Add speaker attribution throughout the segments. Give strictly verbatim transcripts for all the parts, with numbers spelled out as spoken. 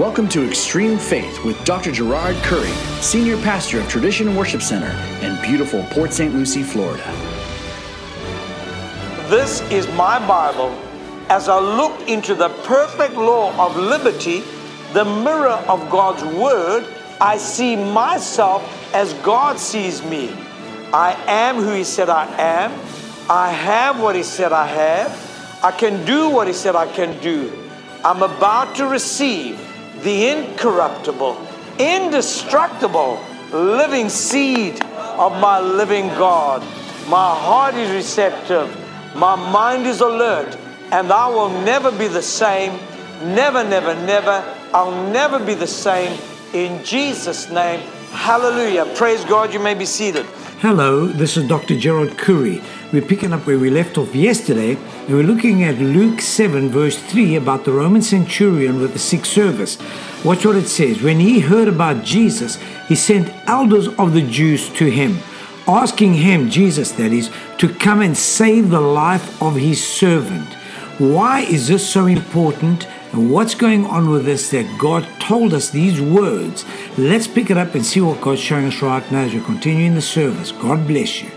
Speaker 1: Welcome to Extreme Faith with Doctor Gerard Curry, Senior Pastor of Tradition and Worship Center in beautiful Port Saint Lucie, Florida.
Speaker 2: This is my Bible. As I look into the perfect law of liberty, the mirror of God's Word, I see myself as God sees me. I am who He said I am. I have what He said I have. I can do what He said I can do. I'm about to receive the incorruptible, indestructible, living seed of my living God. My heart is receptive. My mind is alert. And I will never be the same. Never, never, never. I'll never be the same. In Jesus' name, hallelujah. Praise God. You may be seated.
Speaker 3: Hello, this is Doctor Gerard Curry. We're picking up where we left off yesterday, and we're looking at Luke seven, verse three, about the Roman centurion with the sick servant. Watch what it says. When he heard about Jesus, he sent elders of the Jews to him, asking him, Jesus that is, to come and save the life of his servant. Why is this so important? And what's going on with this that God told us these words? Let's pick it up and see what God's showing us right now as we continue in the service. God bless you.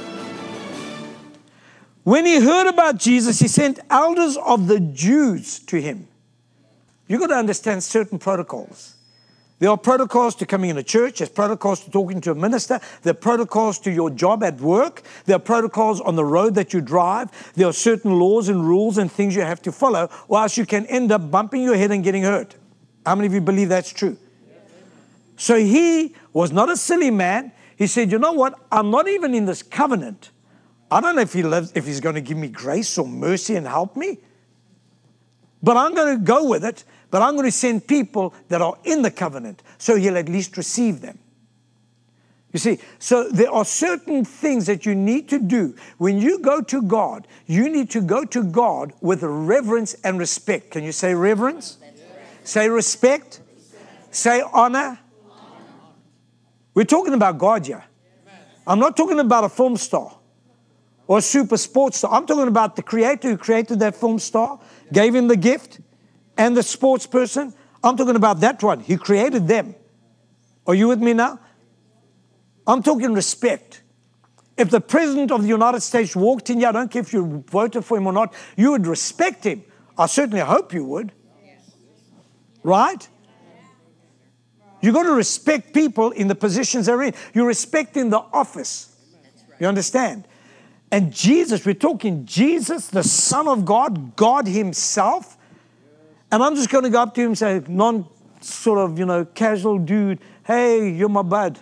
Speaker 2: When he heard about Jesus, he sent elders of the Jews to him. You've got to understand certain protocols. There are protocols to coming into church. There's protocols to talking to a minister. There are protocols to your job at work. There are protocols on the road that you drive. There are certain laws and rules and things you have to follow, or else you can end up bumping your head and getting hurt. How many of you believe that's true? So he was not a silly man. He said, you know what? I'm not even in this covenant. I don't know if he lives, if he's going to give me grace or mercy and help me. But I'm going to go with it. But I'm going to send people that are in the covenant, so he'll at least receive them. You see, so there are certain things that you need to do. When you go to God, you need to go to God with reverence and respect. Can you say reverence? Say respect. Say honor. We're talking about God here. I'm not talking about a film star or a super sports star. I'm talking about the creator who created that film star, gave him the gift, and the sports person. I'm talking about that one. He created them. Are you with me now? I'm talking respect. If the President of the United States walked in here, I don't care if you voted for him or not, you would respect him. I certainly hope you would. Right? You've got to respect people in the positions they're in. You respect in the office. You understand? And Jesus, we're talking Jesus, the Son of God, God Himself. And I'm just going to go up to him and say, non sort of, you know, casual dude, hey, you're my bud.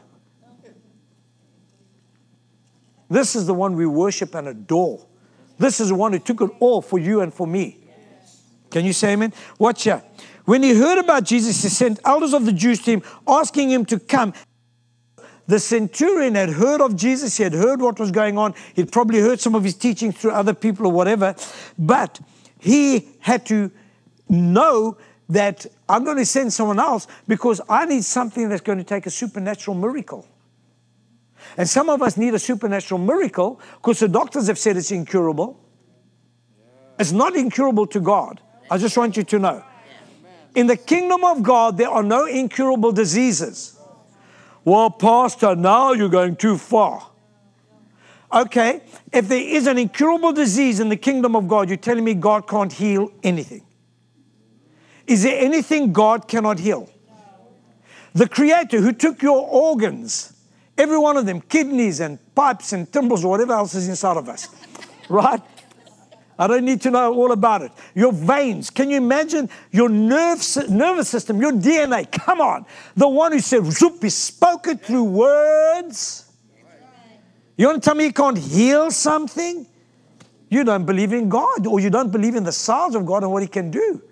Speaker 2: This is the one we worship and adore. This is the one who took it all for you and for me. Can you say amen? Watch here. When he heard about Jesus, he sent elders of the Jews to him, asking him to come. The centurion had heard of Jesus. He had heard what was going on. He'd probably heard some of his teaching through other people or whatever. But he had to know that I'm going to send someone else because I need something that's going to take a supernatural miracle. And some of us need a supernatural miracle because the doctors have said it's incurable. It's not incurable to God. I just want you to know. In the kingdom of God, there are no incurable diseases. Well, Pastor, now you're going too far. Okay, if there is an incurable disease in the kingdom of God, you're telling me God can't heal anything. Is there anything God cannot heal? The Creator who took your organs, every one of them, kidneys and pipes and timbers or whatever else is inside of us, right? I don't need to know all about it. Your veins, can you imagine your nerve, nervous system, your D N A? Come on. The one who said, zoop, he spoke it through words. You want to tell me He can't heal something? You don't believe in God, or you don't believe in the size of God and what He can do.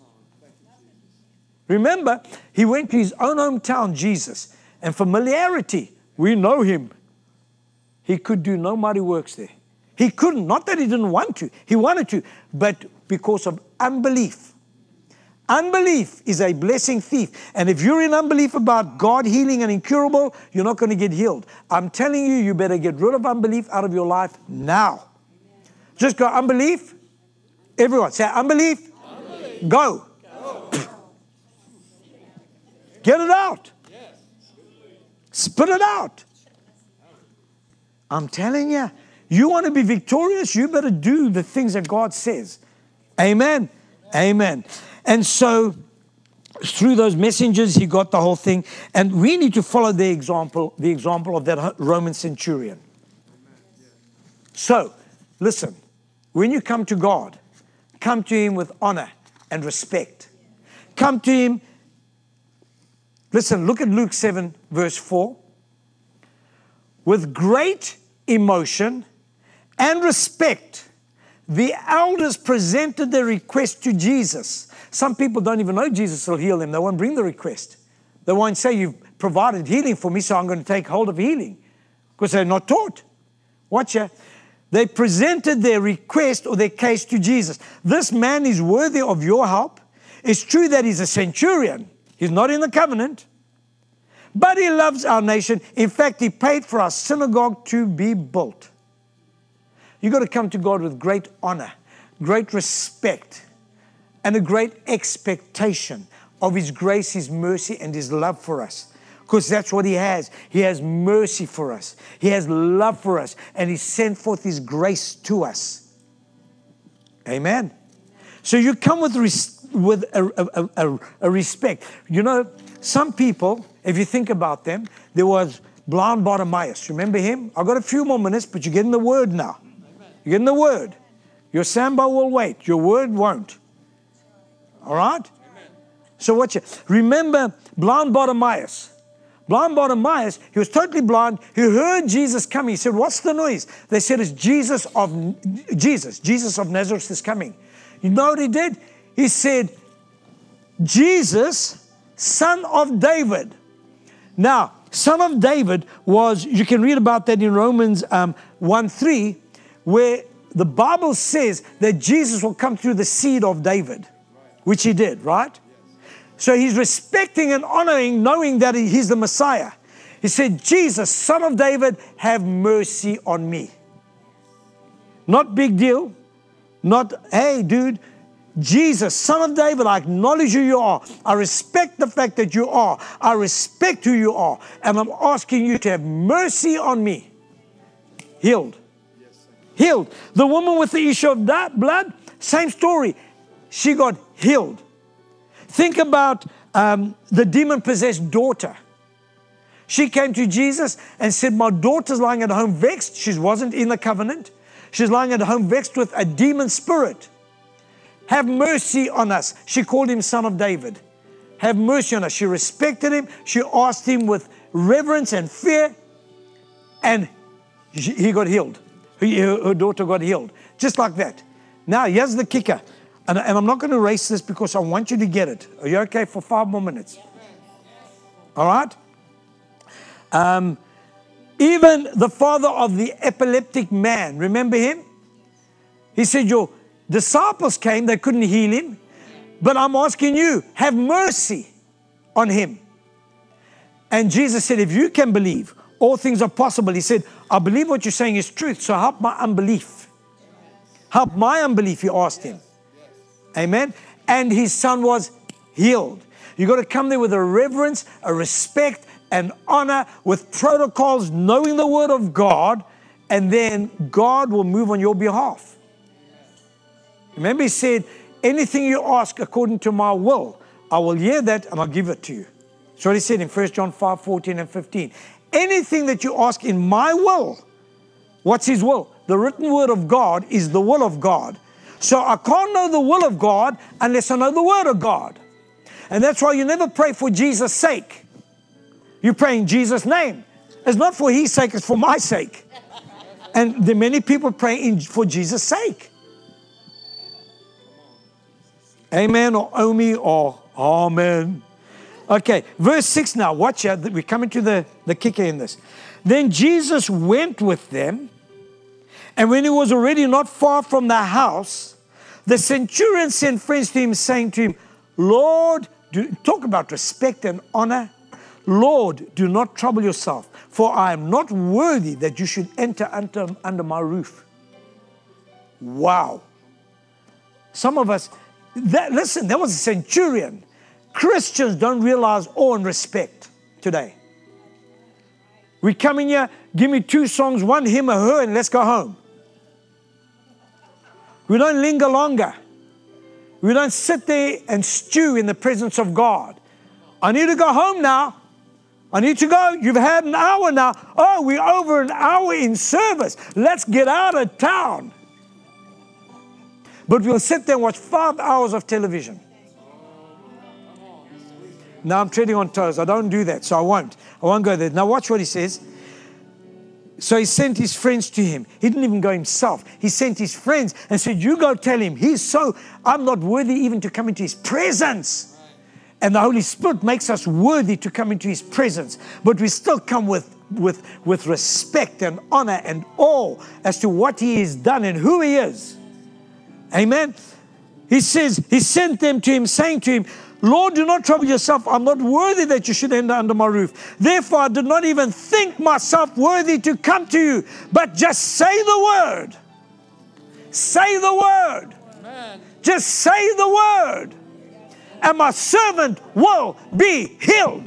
Speaker 2: Remember, He went to His own hometown, Jesus, and familiarity, we know Him. He could do no mighty works there. He couldn't, not that He didn't want to. He wanted to, but because of unbelief. Unbelief is a blessing thief. And if you're in unbelief about God healing and incurable, you're not going to get healed. I'm telling you, you better get rid of unbelief out of your life now. Just go, unbelief. Everyone, say unbelief. Unbelief. Go. Go. Get it out. Spit it out. I'm telling you, you want to be victorious, you better do the things that God says. Amen. Amen. And so, through those messengers, he got the whole thing. And we need to follow the example, the example of that Roman centurion. So, listen, when you come to God, come to him with honor and respect. Come to him. Listen, look at Luke seven, verse four. With great emotion and respect, the elders presented their request to Jesus. Some people don't even know Jesus will heal them. They won't bring the request. They won't say, you've provided healing for me, so I'm going to take hold of healing. Because they're not taught. Watch ya. They presented their request or their case to Jesus. This man is worthy of your help. It's true that he's a centurion. He's not in the covenant. But he loves our nation. In fact, he paid for our synagogue to be built. You've got to come to God with great honor, great respect, and a great expectation of his grace, his mercy, and his love for us. Because that's what he has. He has mercy for us. He has love for us. And he sent forth his grace to us. Amen. So you come with, res- with a, a, a, a respect. You know, some people, if you think about them, there was blind Bartimaeus. Remember him? I've got a few more minutes, but you get in the word now. You get in the word. Your samba will wait. Your word won't. All right? Amen. So what you remember, blind Bartimaeus. Blind Bartimaeus, he was totally blind. He heard Jesus coming. He said, what's the noise? They said, it's Jesus of Jesus. Jesus of Nazareth is coming. You know what he did? He said, Jesus, son of David. Now, son of David was, you can read about that in Romans um, one three, where the Bible says that Jesus will come through the seed of David, which he did, right? So he's respecting and honoring, knowing that he's the Messiah. He said, Jesus, son of David, have mercy on me. Not big deal. Not, hey, dude, Jesus, son of David, I acknowledge who you are. I respect the fact that you are. I respect who you are. And I'm asking you to have mercy on me. Healed. Healed. The woman with the issue of that blood, same story. She got healed. Think about um, the demon-possessed daughter. She came to Jesus and said, my daughter's lying at home vexed. She wasn't in the covenant. She's lying at home vexed with a demon spirit. Have mercy on us. She called him son of David. Have mercy on us. She respected him. She asked him with reverence and fear. And he got healed. Her daughter got healed. Just like that. Now, here's the kicker. And, and I'm not going to erase this because I want you to get it. Are you okay for five more minutes? All right? Um, even the father of the epileptic man, remember him? He said, your disciples came, they couldn't heal him. But I'm asking you, have mercy on him. And Jesus said, if you can believe, all things are possible. He said, I believe what you're saying is truth, so help my unbelief. Help my unbelief, he asked him. Amen. And his son was healed. You've got to come there with a reverence, a respect, and honor, with protocols, knowing the word of God, and then God will move on your behalf. Remember, he said, anything you ask according to my will, I will hear that and I'll give it to you. That's what he said in First John five, fourteen and fifteen. Anything that you ask in my will, what's his will? The written word of God is the will of God. So I can't know the will of God unless I know the word of God. And that's why you never pray for Jesus' sake. You pray in Jesus' name. It's not for his sake, it's for my sake. And the many people pray in, for Jesus' sake. Amen or Omi or Amen. Okay, verse six now. Watch out. We're coming to the, the kicker in this. Then Jesus went with them, and when he was already not far from the house, the centurion sent friends to him, saying to him, Lord, do, talk about respect and honor. Lord, do not trouble yourself, for I am not worthy that you should enter under, under my roof. Wow. Some of us, that, listen, that was a centurion. Christians don't realize awe and respect today. We come in here, give me two songs, one him or her, and let's go home. We don't linger longer. We don't sit there and stew in the presence of God. I need to go home now. I need to go. You've had an hour now. Oh, we're over an hour in service. Let's get out of town. But we'll sit there and watch five hours of television. Now I'm treading on toes. I don't do that, so I won't. I won't go there. Now watch what he says. So he sent his friends to him. He didn't even go himself. He sent his friends and said, you go tell him, he's so, I'm not worthy even to come into his presence. And the Holy Spirit makes us worthy to come into his presence. But we still come with, with, with respect and honor and awe as to what he has done and who he is. Amen. He says, he sent them to him, saying to him, Lord, do not trouble yourself. I'm not worthy that you should enter under my roof. Therefore, I did not even think myself worthy to come to you. But just say the word. Say the word. Amen. Just say the word. And my servant will be healed.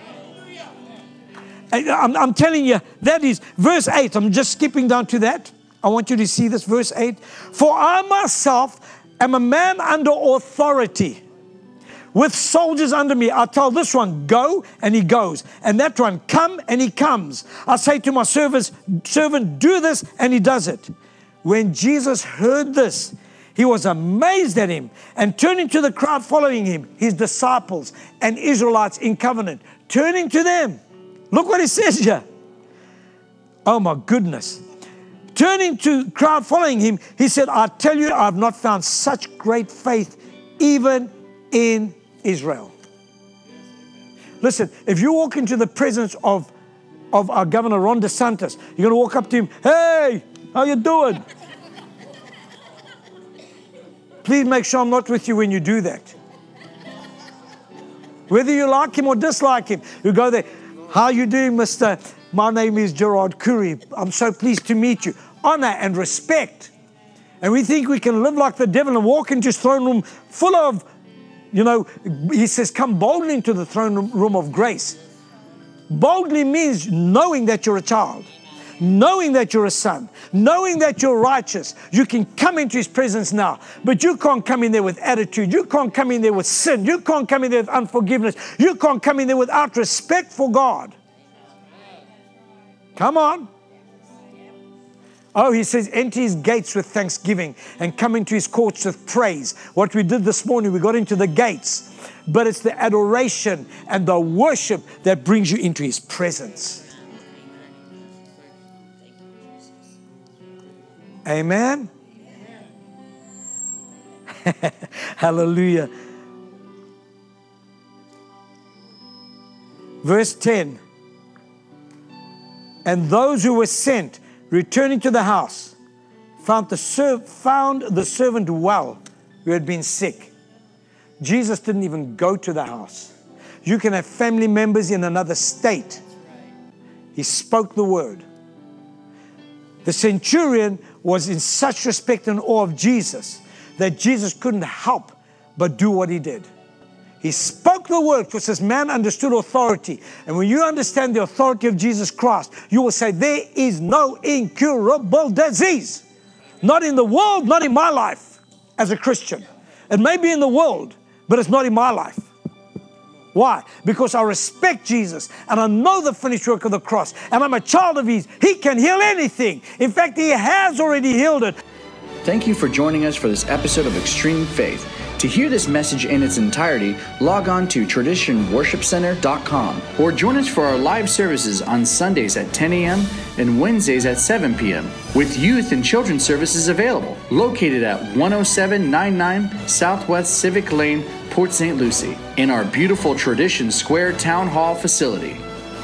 Speaker 2: I'm, I'm telling you, that is verse eight. I'm just skipping down to that. I want you to see this, verse eight. For I myself am a man under authority, with soldiers under me. I tell this one, go, and he goes. And that one, come, and he comes. I say to my servants, servant, do this, and he does it. When Jesus heard this, he was amazed at him, and turning to the crowd following him, his disciples and Israelites in covenant, turning to them. Look what he says here. Oh my goodness. Turning to the crowd following him, he said, I tell you, I've not found such great faith even in Israel. Listen, if you walk into the presence of, of our Governor Ron DeSantis, you're going to walk up to him, hey, how you doing? Please make sure I'm not with you when you do that. Whether you like him or dislike him, you go there. How you doing, mister? My name is Gerard Curry. I'm so pleased to meet you. Honor and respect. And we think we can live like the devil and walk into his throne room full of, you know, he says, come boldly into the throne room of grace. Boldly means knowing that you're a child. Knowing that you're a son, knowing that you're righteous. You can come into his presence now, but you can't come in there with attitude. You can't come in there with sin. You can't come in there with unforgiveness. You can't come in there without respect for God. Come on. Oh, he says, enter his gates with thanksgiving and come into his courts with praise. What we did this morning, we got into the gates, but it's the adoration and the worship that brings you into his presence. Amen. Hallelujah. Verse ten. And those who were sent, returning to the house, found the, ser- found the servant well, who had been sick. Jesus didn't even go to the house. You can have family members in another state. He spoke the word. The centurion was in such respect and awe of Jesus that Jesus couldn't help but do what he did. He spoke the word because this man understood authority. And when you understand the authority of Jesus Christ, you will say, there is no incurable disease. Not in the world, not in my life as a Christian. It may be in the world, but it's not in my life. Why? Because I respect Jesus and I know the finished work of the cross and I'm a child of his. He can heal anything. In fact, he has already healed it.
Speaker 1: Thank you for joining us for this episode of Extreme Faith. To hear this message in its entirety, log on to tradition worship center dot com or join us for our live services on Sundays at ten a.m. and Wednesdays at seven p.m. with youth and children's services available, located at one oh seven ninety-nine Southwest Civic Lane, Port Saint Lucie, in our beautiful Tradition Square Town Hall facility.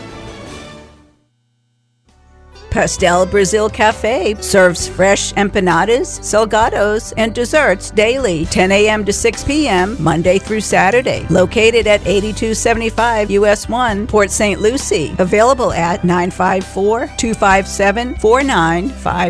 Speaker 4: Pastel Brazil Cafe serves fresh empanadas, salgados, and desserts daily, ten a.m. to six p.m., Monday through Saturday. Located at eighty-two seventy-five U S one, Port Saint Lucie. Available at nine five four, two five seven, four nine five